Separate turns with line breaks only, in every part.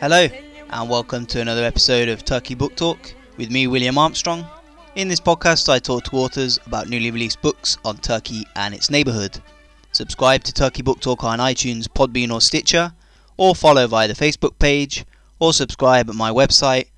Hello, and welcome to another episode of Turkey Book Talk with me, William Armstrong. In this podcast, I talk to authors about newly released books on Turkey and its neighbourhood. Subscribe to Turkey Book Talk on iTunes, Podbean or Stitcher, or follow via the Facebook page, or subscribe at my website,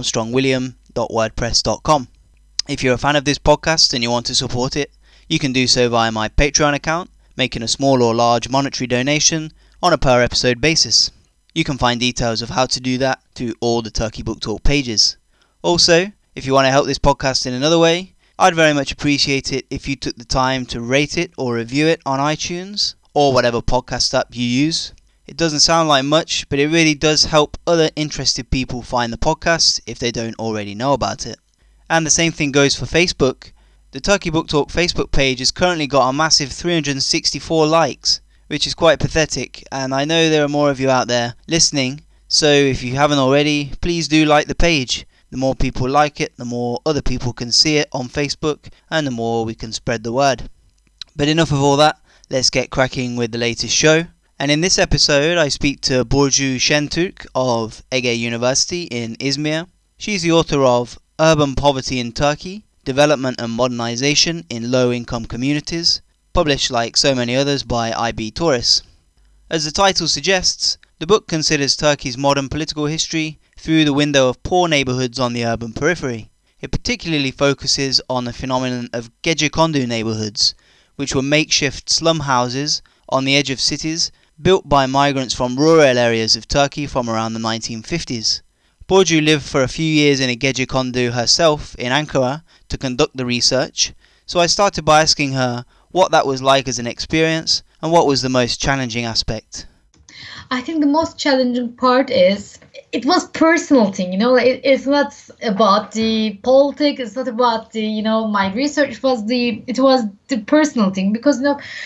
armstrongwilliam.wordpress.com. If you're a fan of this podcast and you want to support it, you can do so via my Patreon account, making a small or large monetary donation on a per episode basis. You can find details of how to do that to all the Turkey Book Talk pages. Also, if you want to help this podcast in another way, I'd very much appreciate it if you took the time to rate it or review it on iTunes or whatever podcast app you use. It doesn't sound like much, but it really does help other interested people find the podcast if they don't already know about it. And the same thing goes for Facebook. The Turkey Book Talk Facebook page has currently got a massive 364 likes, which is quite pathetic, and I know there are more of you out there listening, so if you haven't already, please do like the page. The more people like it, the more other people can see it on Facebook, and the more we can spread the word. But enough of all that, let's get cracking with the latest show. And in this episode, I speak to Burcu Şentürk of Ege University in Izmir. She's the author of Urban Poverty in Turkey, Development and Modernization in Low-Income Communities, published like so many others by IB Tauris. As the title suggests, the book considers Turkey's modern political history through the window of poor neighbourhoods on the urban periphery. It particularly focuses on the phenomenon of Gecekondu neighbourhoods, which were makeshift slum houses on the edge of cities built by migrants from rural areas of Turkey from around the 1950s. Burcu lived for a few years in a Gecekondu herself in Ankara to conduct the research, so I started by asking her what that was like as an experience and what was the most challenging aspect.
I think the most challenging part is it was personal thing, it's not about the politics, it's not about the, my research, it was the personal thing, because,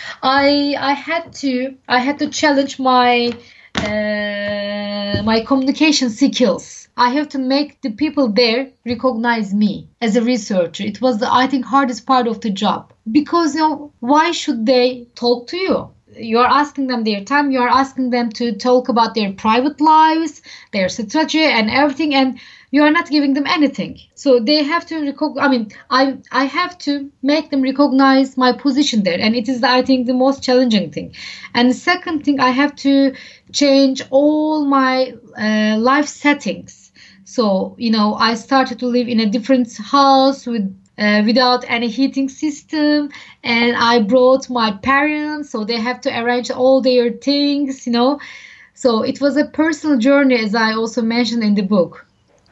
I had to challenge my communication skills. I have to make the people there recognize me as a researcher. It was I think, hardest part of the job. Because, why should they talk to you? You are asking them their time. You are asking them to talk about their private lives, their strategy and everything. And you are not giving them anything. So they have to I have to make them recognize my position there. And it is, I think, the most challenging thing. And the second thing, I have to change all my life settings. So, I started to live in a different house without any heating system, and I brought my parents, so they have to arrange all their things, So it was a personal journey, as I also mentioned in the book.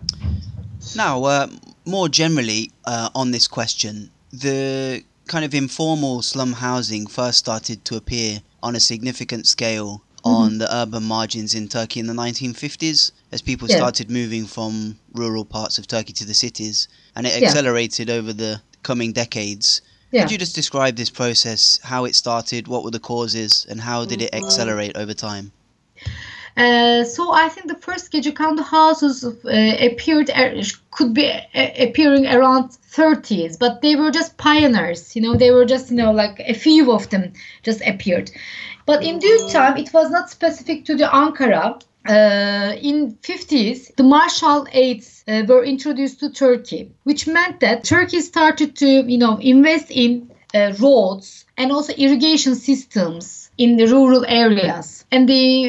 Now, more generally on this question, the kind of informal slum housing first started to appear on a significant scale on the urban margins in Turkey in the 1950s, as people started moving from rural parts of Turkey to the cities, and it accelerated over the coming decades. Could you just describe this process, how it started, what were the causes, and how did it accelerate over time?
So I think the first Gecekondu houses could be appearing around 30s, but they were just pioneers, they were just, like a few of them just appeared. But in due time, it was not specific to the Ankara. In 50s, the Marshall Aids were introduced to Turkey, which meant that Turkey started to, invest in roads and also irrigation systems in the rural areas. And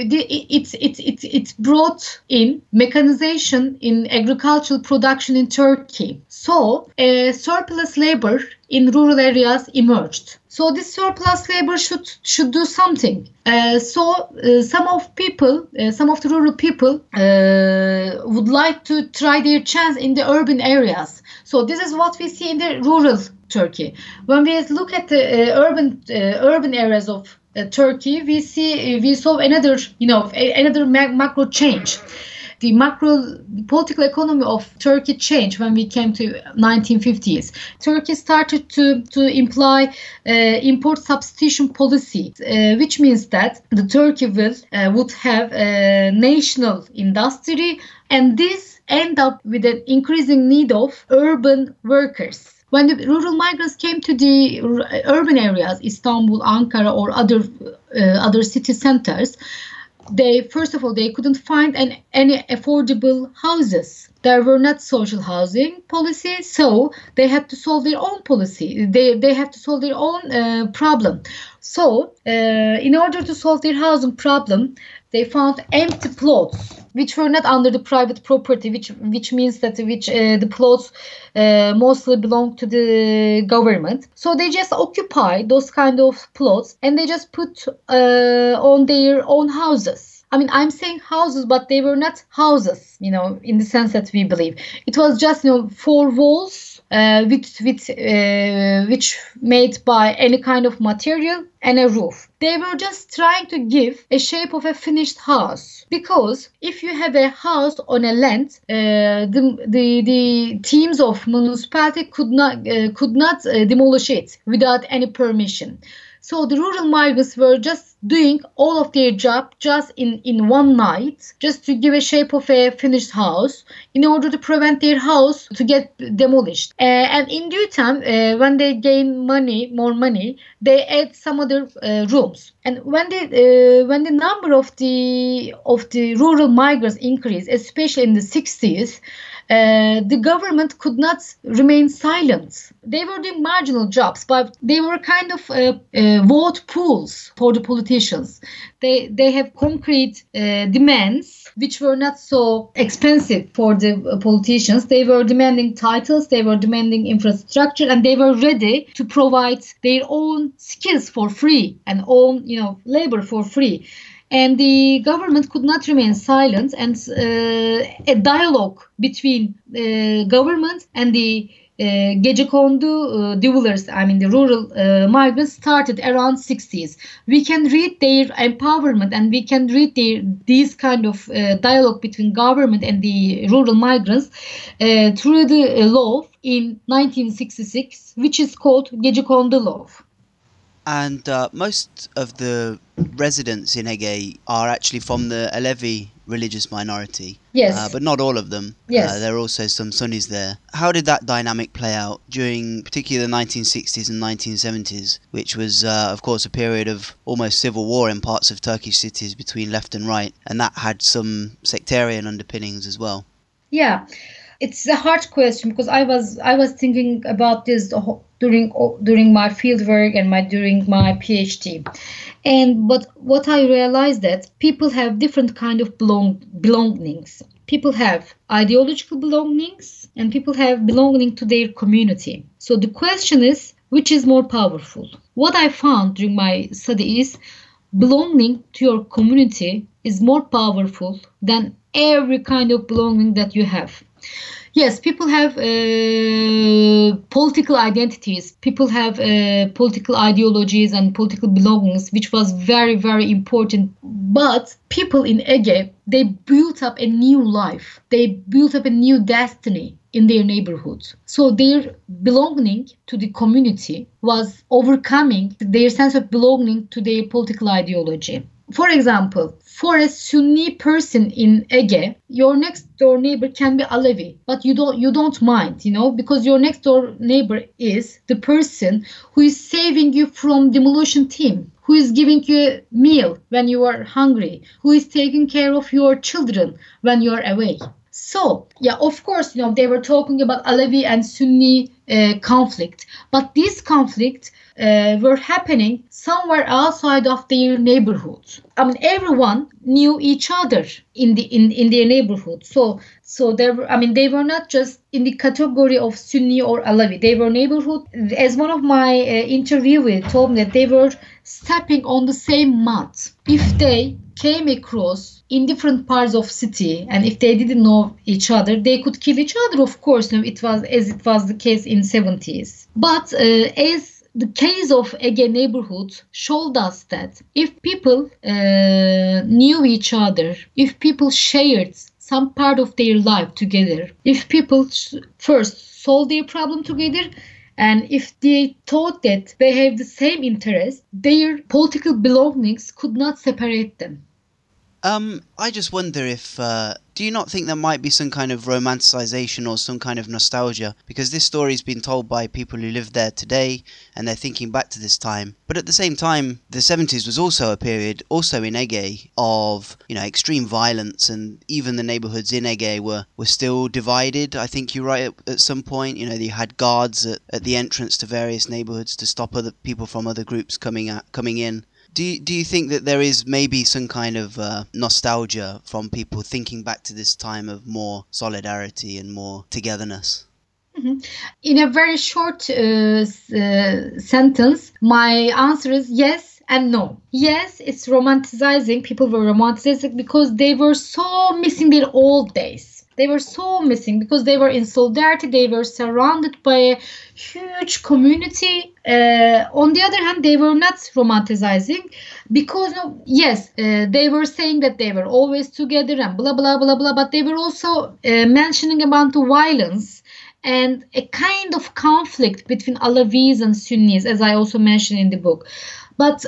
it brought in mechanization in agricultural production in Turkey. So surplus labor in rural areas emerged. So this surplus labor should do something. Some of the rural people would like to try their chance in the urban areas. So this is what we see in the rural Turkey. When we look at the urban areas of Turkey, we saw another macro change. The macro political economy of Turkey changed when we came to 1950s. Turkey started to imply import substitution policy, which means that the Turkey would have a national industry, and this end up with an increasing need of urban workers. When the rural migrants came to the urban areas, Istanbul, Ankara, or other city centers, they first of all they couldn't find any affordable houses. There were not social housing policies, so they had to solve their own policy. They have to solve their own problem. So in order to solve their housing problem, they found empty plots which were not under the private property, which means that the plots mostly belong to the government. So they just occupy those kind of plots and they just put on their own houses. I mean, I'm saying houses, but they were not houses, in the sense that we believe. It was just, 4 walls which made by any kind of material and a roof. They were just trying to give a shape of a finished house, because if you have a house on a land, the teams of municipality could not demolish it without any permission. So the rural migrants were just doing all of their job just in one night, just to give a shape of a finished house in order to prevent their house to get demolished. And in due time, when they gain more money, they add some other rooms. And when the number of the rural migrants increased, especially in the 60s, the government could not remain silent. They were doing marginal jobs, but they were kind of vote pools for the politicians. They have concrete demands which were not so expensive for the politicians. They were demanding titles, they were demanding infrastructure, and they were ready to provide their own skills for free and own labor for free. And the government could not remain silent, and a dialogue between government and the Gecekondu dwellers, the rural migrants, started around 60s. We can read their empowerment and we can read these kind of dialogue between government and the rural migrants through the law in 1966, which is called Gecekondu Law.
And most of the residents in Ege are actually from the Alevi religious minority.
Yes.
But not all of them.
Yes.
There are also some Sunnis there. How did that dynamic play out during particularly the 1960s and 1970s, which was, of course, a period of almost civil war in parts of Turkish cities between left and right, and that had some sectarian underpinnings as well?
Yeah. It's a hard question, because I was thinking about this during my fieldwork and during my PhD, but what I realized that people have different kind of belongings. People have ideological belongings and people have belonging to their community. So the question is, which is more powerful? What I found during my study is belonging to your community is more powerful than every kind of belonging that you have. Yes, people have political identities. People have political ideologies and political belongings, which was very, very important. But people in Ege, they built up a new life. They built up a new destiny in their neighborhood. So their belonging to the community was overcoming their sense of belonging to their political ideology. For example, for a Sunni person in Ege, your next door neighbor can be Alevi, but you don't mind, because your next door neighbor is the person who is saving you from demolition team, who is giving you a meal when you are hungry, who is taking care of your children when you are away. So, yeah, of course, they were talking about Alevi and Sunni conflict, but this conflict were happening somewhere outside of their neighborhood. Everyone knew each other in their neighborhood. So they were not just in the category of Sunni or Alevi. They were neighborhood. As one of my interviewers told me, that they were stepping on the same mud. If they came across in different parts of city, and if they didn't know each other, they could kill each other. Of course, it was the case in 70s. But as the case of Ege neighborhood showed us that if people knew each other, if people shared some part of their life together, if people first solved their problem together, and if they thought that they have the same interest, their political belongings could not separate them.
I just wonder if, do you not think there might be some kind of romanticization or some kind of nostalgia? Because this story's been told by people who live there today, and they're thinking back to this time. But at the same time, the 70s was also a period, also in Ege, of, extreme violence, and even the neighborhoods in Ege were still divided. I think you're right at some point. You had guards at the entrance to various neighborhoods to stop other people from other groups coming in. Do you think that there is maybe some kind of nostalgia from people thinking back to this time of more solidarity and more togetherness?
Mm-hmm. In a very short sentence, my answer is yes and no. Yes, it's romanticizing. People were romanticizing because they were so missing their old days. They were so missing because they were in solidarity. They were surrounded by a huge community. On the other hand, they were not romanticizing because, yes, they were saying that they were always together and blah, blah, blah, blah. But they were also mentioning about the violence and a kind of conflict between Alawis and Sunnis, as I also mentioned in the book. But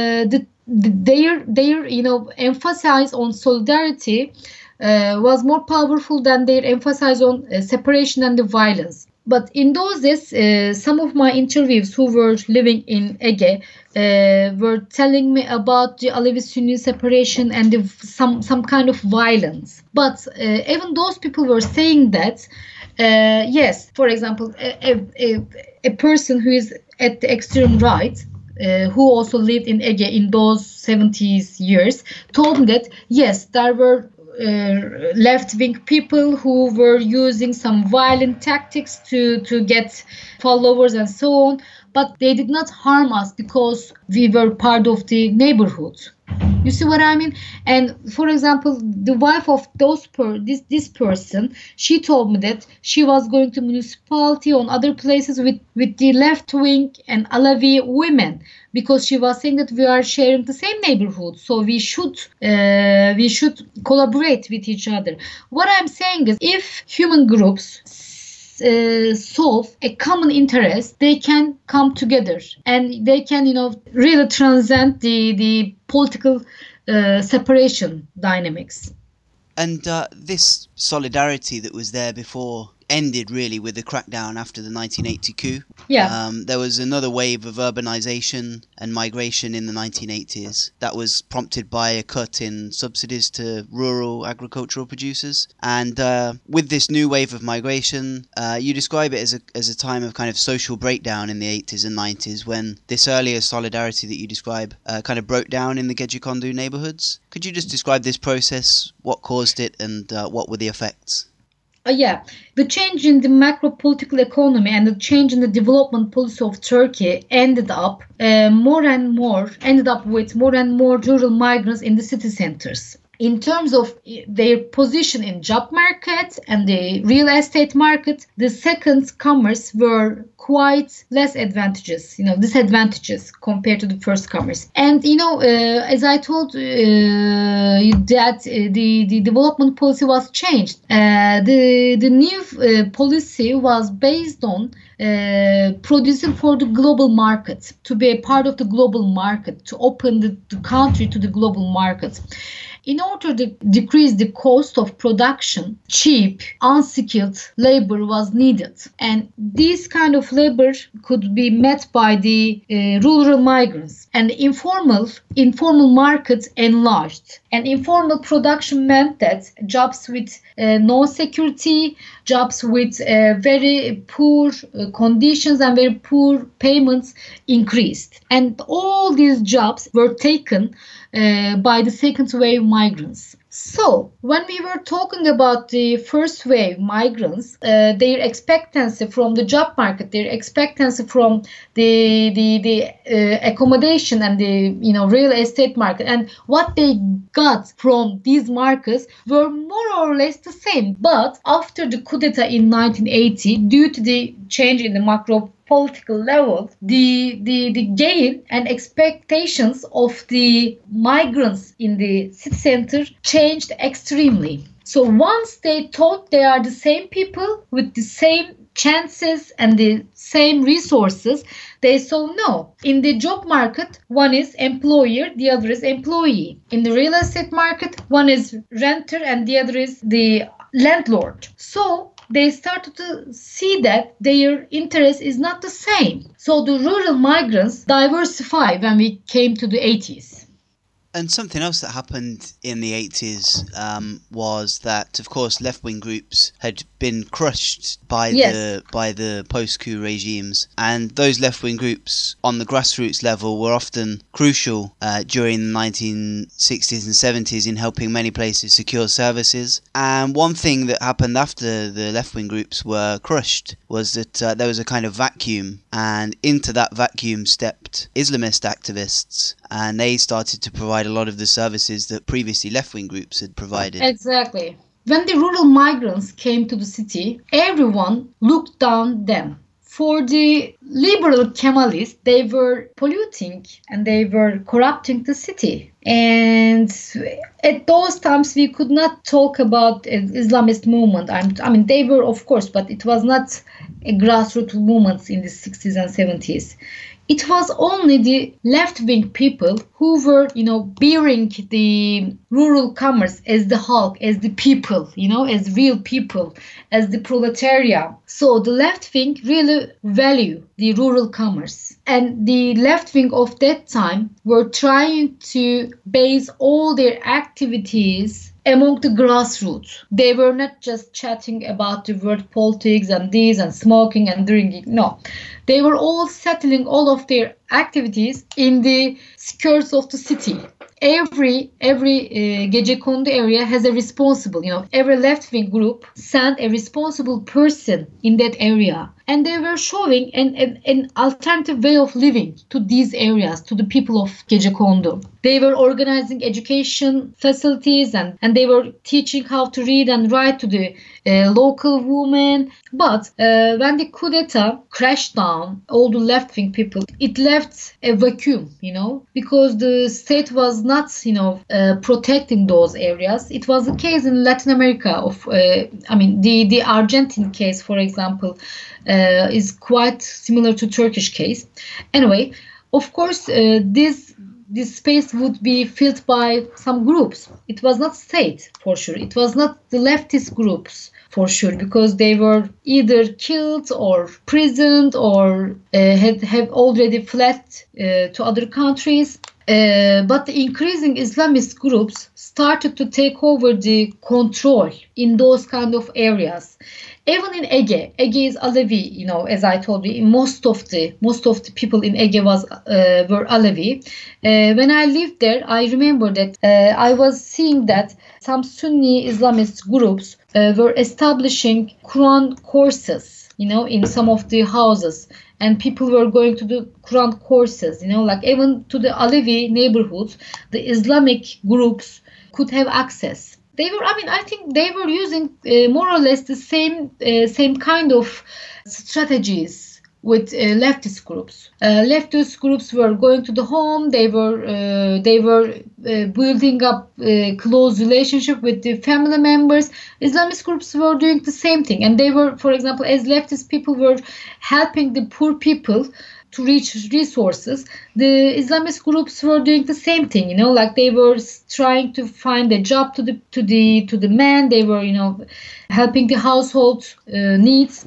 their emphasis on solidarity was more powerful than their emphasis on separation and the violence. But in those days, some of my interviews who were living in Ege were telling me about the Alevi-Sunni separation and some kind of violence. But even those people were saying that, yes, for example, a person who is at the extreme right, who also lived in Ege in those 70s years, told me that, yes, there were left-wing people who were using some violent tactics to get followers and so on, but they did not harm us because we were part of the neighborhood. You see what I mean? And for example, the wife of this person, she told me that she was going to municipality on other places with the left wing and Alawi women, because she was saying that we are sharing the same neighborhood, so we should collaborate with each other. What I'm saying is, if human groups solve a common interest, they can come together and they can, really transcend the political separation dynamics.
And this solidarity that was there before ended really with the crackdown after the 1980 coup.
Yeah.
There was another wave of urbanization and migration in the 1980s that was prompted by a cut in subsidies to rural agricultural producers. And with this new wave of migration, you describe it as a time of kind of social breakdown in the 80s and 90s, when this earlier solidarity that you describe kind of broke down in the Gecekondu neighborhoods. Could you just describe this process, what caused it, and what were the effects?
Yeah, the change in the macro political economy and the change in the development policy of Turkey ended up with more and more rural migrants in the city centers. In terms of their position in job market and the real estate market, the second comers were quite less disadvantages compared to the first comers. And as I told that the development policy was changed. The new policy was based on producing for the global market, to be a part of the global market, to open the country to the global market. In order to decrease the cost of production, cheap, unskilled labor was needed. And this kind of labor could be met by the rural migrants. And the informal market enlarged. And informal production meant that jobs with no security, jobs with very poor conditions and very poor payments increased. And all these jobs were taken by the second wave migrants. So, when we were talking about the first wave migrants, their expectancy from the job market, their expectancy from the accommodation and the real estate market, and what they got from these markets were more or less the same. But after the coup d'etat in 1980, due to the change in the macro political level, the gain and expectations of the migrants in the city center changed extremely. So once they thought they are the same people with the same chances and the same resources, they saw no. In the job market, one is employer, the other is employee. In the real estate market, one is renter and the other is the landlord. So they started to see that their interest is not the same. So the rural migrants diversify when we came to the 80s.
And something else that happened in the 80s was that, of course, left-wing groups had been crushed by
Yes.
the post-coup regimes, and those left-wing groups on the grassroots level were often crucial during the 1960s and 70s in helping many places secure services. And one thing that happened after the left-wing groups were crushed was that there was a kind of vacuum, and into that vacuum stepped Islamist activists, and they started to provide a lot of the services that previously left-wing groups had provided.
Exactly. When the rural migrants came to the city, everyone looked down them. For the liberal Kemalists, they were polluting and they were corrupting the city. And at those times, we could not talk about an Islamist movement. I mean, they were, of course, but it was not a grassroots movement in the 60s and 70s. It was only the left-wing people who were, bearing the rural commerce as the Hulk, as the people, as real people, as the proletariat. So the left-wing really value the rural commerce. And the left-wing of that time were trying to base all their activities among the grassroots. They were not just chatting about the world politics and this and smoking and drinking. No, they were all settling all of their activities in the skirts of the city. Every Gecekondu area has a responsible, every left-wing group sent a responsible person in that area. And they were showing an alternative way of living to these areas, to the people of Gecekondu. They were organizing education facilities and they were teaching how to read and write to the local women. But when the coup d'etat crashed down all the left-wing people, it left a vacuum, because the state was not, protecting those areas. It was the case in Latin America the Argentine case, for example, is quite similar to Turkish case. Anyway, of course, this space would be filled by some groups. It was not state, for sure. It was not the leftist groups, for sure, because they were either killed or imprisoned or have already fled to other countries. But the increasing Islamist groups started to take over the control in those kind of areas. Even in Ege is Alevi, as I told you, most of the people in Ege were Alevi. When I lived there, I remember that I was seeing that some Sunni Islamist groups were establishing Quran courses, in some of the houses. And people were going to the Quran courses, like even to the Alevi neighborhoods, the Islamic groups could have access. I think they were using more or less the same kind of strategies with leftist groups. Leftist groups were going to the home. They were building up close relationship with the family members. Islamist groups were doing the same thing, and they were, for example, as leftist people were helping the poor people to reach resources, the Islamist groups were doing the same thing. Like they were trying to find a job to the men. They were, helping the household needs.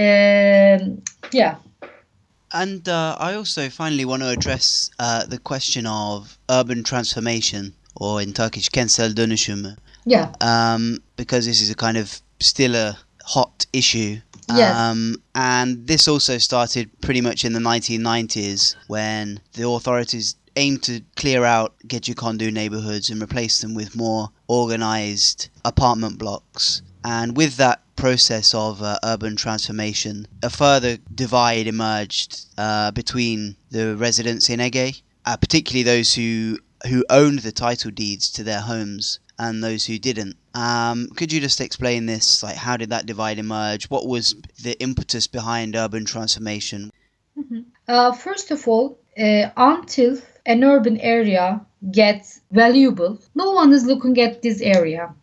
Yeah.
And I also finally want to address the question of urban transformation, or in Turkish kentsel dönüşümü.
Yeah.
Because this is a kind of still a hot issue.
Yes.
And this also started pretty much in the 1990s, when the authorities aimed to clear out Gecekondu neighborhoods and replace them with more organized apartment blocks. And with that process of urban transformation, a further divide emerged between the residents in Ege, particularly those who owned the title deeds to their homes and those who didn't. Could you just explain this? Like, how did that divide emerge? What was the impetus behind urban transformation?
Mm-hmm. First of all, until an urban area gets valuable, no one is looking at this area.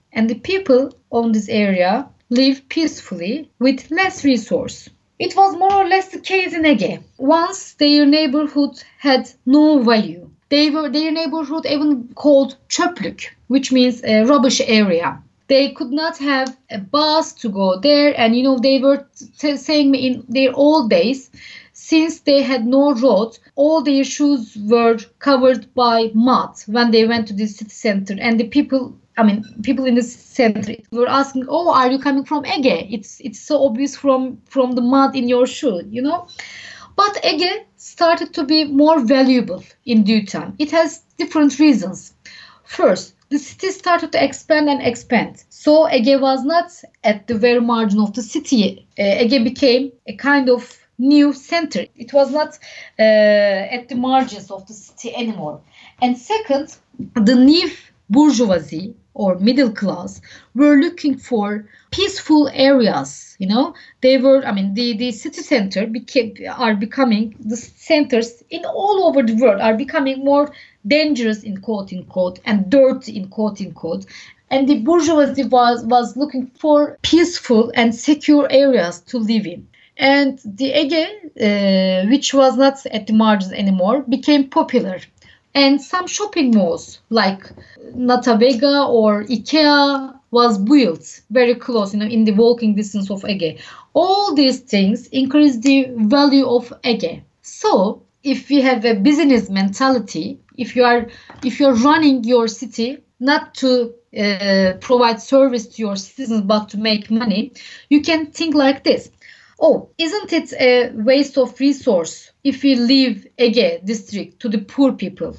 and the people on this area live peacefully with less resource. It was more or less the case in Ege. Once their neighborhood had no value. Their neighborhood even called çöplük, which means a rubbish area. They could not have a bus to go there, and they were saying in their old days, since they had no road, all their shoes were covered by mud when they went to the city center, and the people in the center were asking, "Oh, are you coming from Ege? It's so obvious from the mud in your shoe, But Ege started to be more valuable in due time. It has different reasons. First, the city started to expand and expand. So Ege was not at the very margin of the city. Ege became a kind of new center. It was not at the margins of the city anymore. And second, the new bourgeoisie or middle class were looking for peaceful areas. They were, the city center are becoming, the centers in all over the world are becoming more dangerous in quote unquote and dirty in quote unquote. And the bourgeoisie was looking for peaceful and secure areas to live in. And the Ege, which was not at the margins anymore, became popular. And some shopping malls like Natavega or Ikea was built very close, in the walking distance of Ege. All these things increase the value of Ege. So if you have a business mentality, if you're running your city not to provide service to your citizens but to make money, you can think like this. Oh, isn't it a waste of resource if we leave Ege district to the poor people?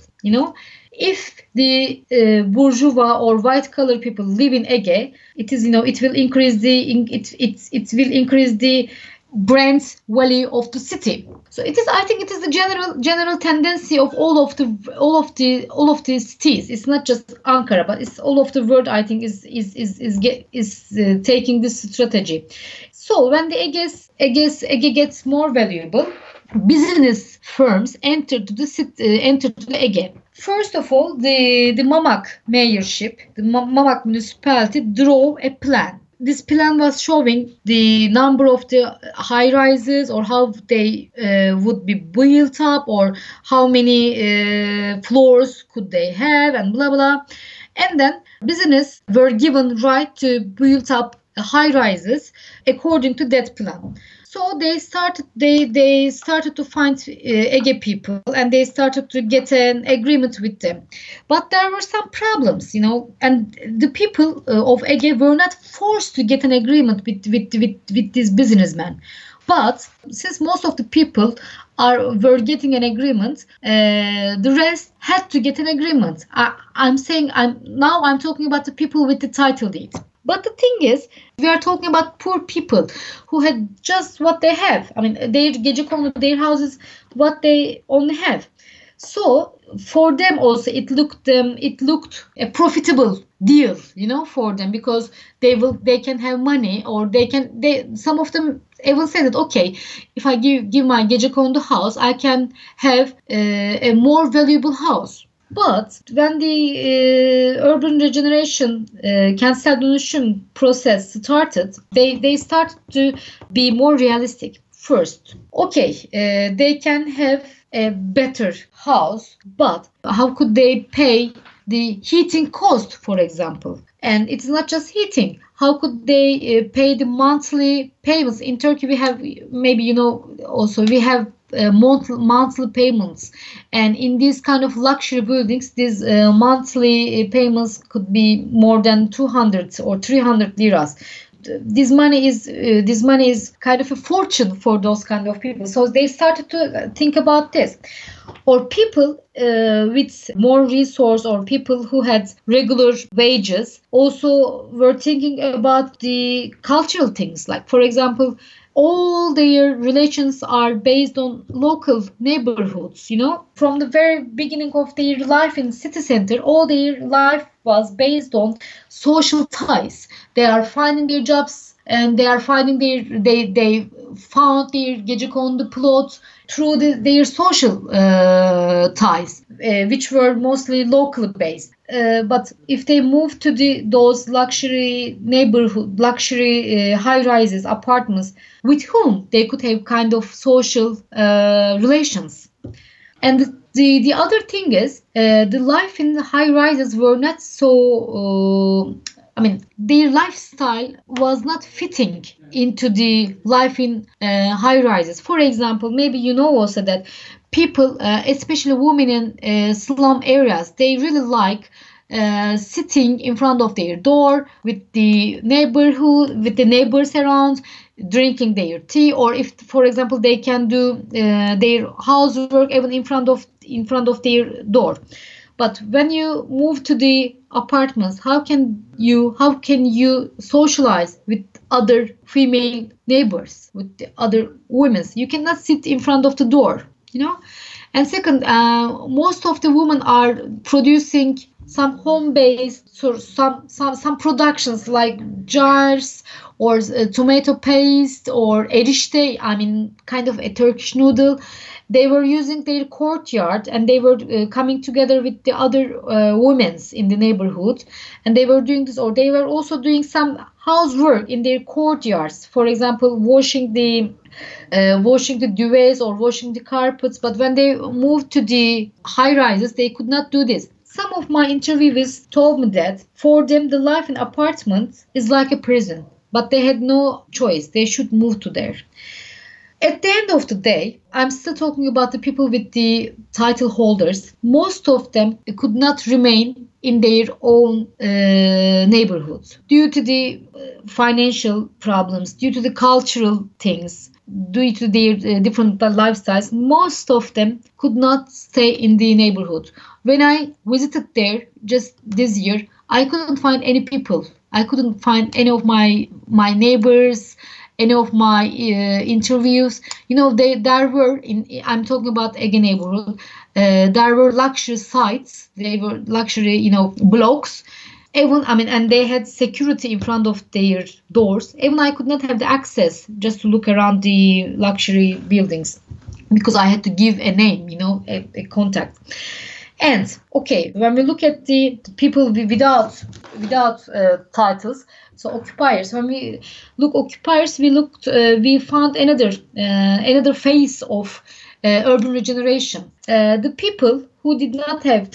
If the bourgeois or white collar people live in Ege, it will increase the brand value of the city. So I think it is the general tendency of all of the cities. It's not just Ankara, but it's all of the world. I think is taking this strategy. So when the Ege gets more valuable, business firms entered the Ege. First of all, the Mamak mayorship, the Mamak municipality drew a plan. This plan was showing the number of the high rises or how they would be built up or how many floors could they have and blah blah. And then business were given right to build up high rises according to that plan. So they started to find Ege people and they started to get an agreement with them. But there were some problems, and the people of Ege were not forced to get an agreement with these businessmen. But since most of the people were getting an agreement, the rest had to get an agreement. I'm talking about the people with the title deed. But the thing is, we are talking about poor people who had just what they have. Their gecekondu, their houses, what they only have. So for them also, it looked a profitable deal, for them, because they can have money, or some of them even said that, okay, if I give my gecekondu house, I can have a more valuable house. But when the urban regeneration, kentsel dönüşüm process started, they started to be more realistic. First, okay, they can have a better house, but how could they pay the heating cost, for example? And it's not just heating. How could they pay the monthly payments? In Turkey, we have, maybe also we have monthly payments, and in these kind of luxury buildings, these monthly payments could be more than 200 or 300 liras. This money is kind of a fortune for those kind of people. So they started to think about this. Or people with more resource, or people who had regular wages, also were thinking about the cultural things. Like, for example, all their relations are based on local neighborhoods. From the very beginning of their life in city center, all their life was based on social ties. They are finding their jobs, and they are finding they found their gecekondu plot through their social ties, which were mostly locally based. But if they moved to those luxury neighborhood, luxury high-rises, apartments, with whom they could have kind of social relations. And the other thing is, the life in the high-rises were not so. Their lifestyle was not fitting into the life in high-rises. For example, maybe you know also that people, especially women in slum areas, they really like sitting in front of their door with the neighborhood, with the neighbors around, drinking their tea, or if, for example, they can do their housework even in front of their door. But when you move to the apartments, how can you socialize with other female neighbors, with the other women? You cannot sit in front of the door, you know. And second, most of the women are producing some home-based, some productions like jars or tomato paste or erişte, kind of a Turkish noodle. They were using their courtyard and they were coming together with the other women in the neighborhood, and they were doing this, or they were also doing some housework in their courtyards. For example, washing the duvets or washing the carpets. But when they moved to the high rises, they could not do this. Some of my interviewees told me that for them the life in apartments is like a prison, but they had no choice. They should move to there. At the end of the day, I'm still talking about the people with the title holders. Most of them could not remain in their own neighborhoods due to the financial problems, due to the cultural things, due to their different lifestyles. Most of them could not stay in the neighborhood. When I visited there just this year, I couldn't find any people. I couldn't find any of my neighbors, any of my interviews. There were, I'm talking about Ege neighborhood, there were luxury sites, they were luxury, blocks. And they had security in front of their doors. Even I could not have the access just to look around the luxury buildings because I had to give a name, a contact. And okay, when we look at the people without titles, so occupiers. When we look occupiers, we found another phase of urban regeneration. The people who did not have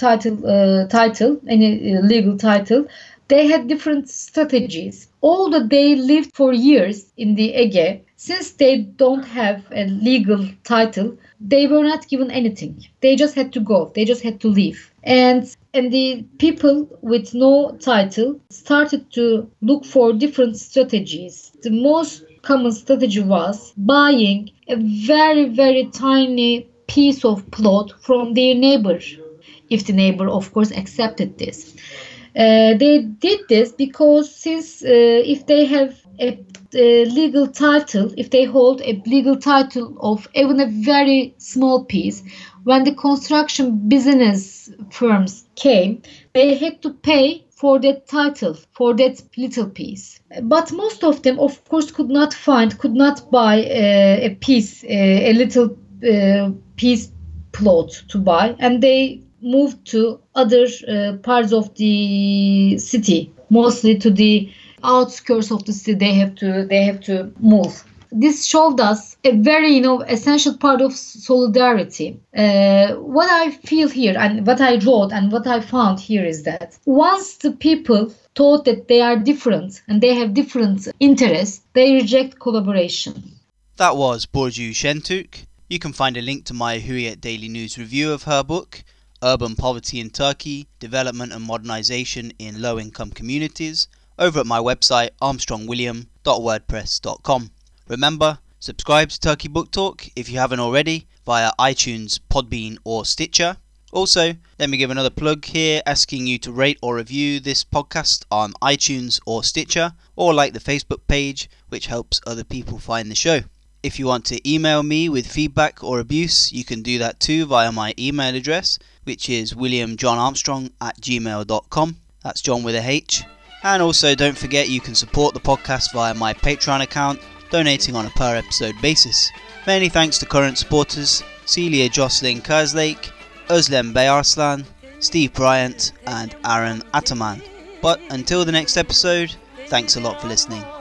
any legal title, they had different strategies. Although they lived for years in the Ege, since they don't have a legal title, they were not given anything. They just had to go. They just had to leave. And the people with no title started to look for different strategies. The most common strategy was buying a very, very tiny piece of plot from their neighbor, if the neighbor, of course, accepted this. They did this because since if they have a legal title, if they hold a legal title of even a very small piece, when the construction business firms came, they had to pay for that title, for that little piece. But most of them, of course, could not buy a little piece plot to buy, and they moved to other parts of the city, mostly to the outskirts of the city. They have to move. This showed us a very essential part of solidarity. What I feel here and what I wrote and what I found here is that once the people thought that they are different and they have different interests, they reject collaboration.
That was Burcu Şentürk. You can find a link to my Hürriyet Daily News review of her book, Urban Poverty in Turkey, Development and Modernization in Low-Income Communities, over at my website armstrongwilliam.wordpress.com. Remember, subscribe to Turkey Book Talk if you haven't already via iTunes, Podbean or Stitcher. Also, let me give another plug here asking you to rate or review this podcast on iTunes or Stitcher, or like the Facebook page, which helps other people find the show. If you want to email me with feedback or abuse, you can do that too via my email address, which is williamjohnarmstrong@gmail.com. That's John with a H. And also don't forget you can support the podcast via my Patreon account, donating on a per episode basis. Many thanks to current supporters Celia Jocelyn Kerslake, Özlem Beyarslan, Steve Bryant and Aaron Ataman. But until the next episode, thanks a lot for listening.